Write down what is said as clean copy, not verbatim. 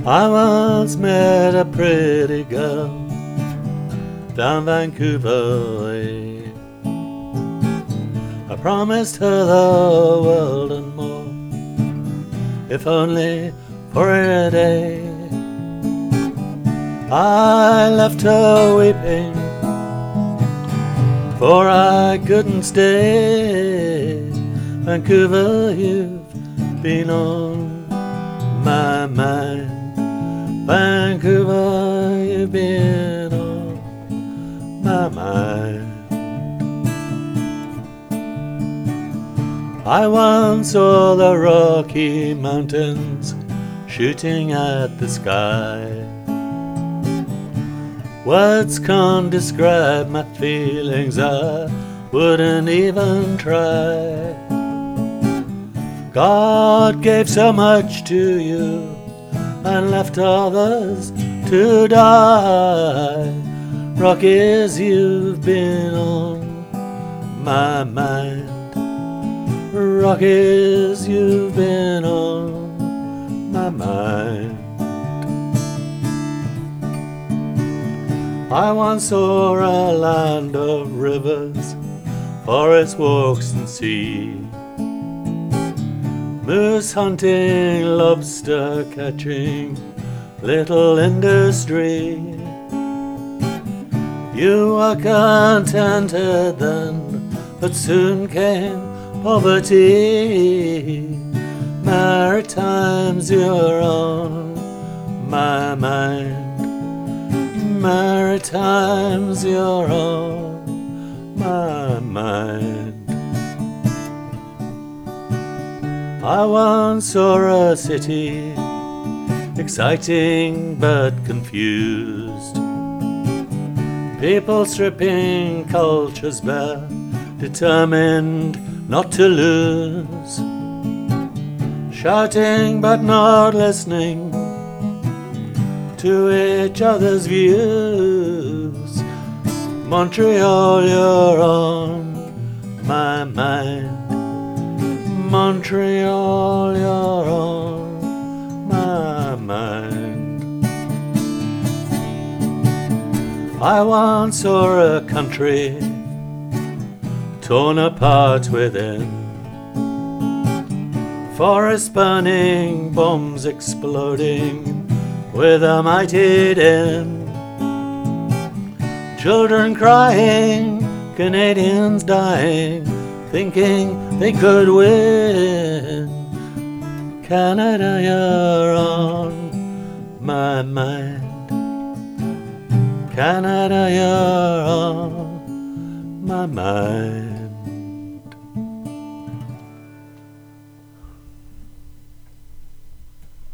I once met a pretty girl down Vancouver way. I promised her the world and more, if only for a day. I left her weeping, for I couldn't stay. Vancouver, you've been on my mind. Vancouver, you've been on my mind. I once saw the Rocky Mountains shooting at the sky. Words can't describe my feelings, I wouldn't even try. God gave so much to you and left others to die. Rockies, you've been on my mind. Rockies, you've been on my mind. I once saw a land of rivers, forest walks and sea, moose hunting, lobster catching, little industry. You were contented then, but soon came poverty. Maritimes, you're on my mind. Maritimes, you're on my mind. I once saw a city, exciting but confused, people stripping cultures bare, determined not to lose, shouting but not listening to each other's views. Montreal, you're on my mind. Montreal, you're on my mind. I once saw a country torn apart within, forests burning, bombs exploding with a mighty din, children crying, Canadians dying, thinking they could win. Canada, you're on my mind. Canada, you're on my mind.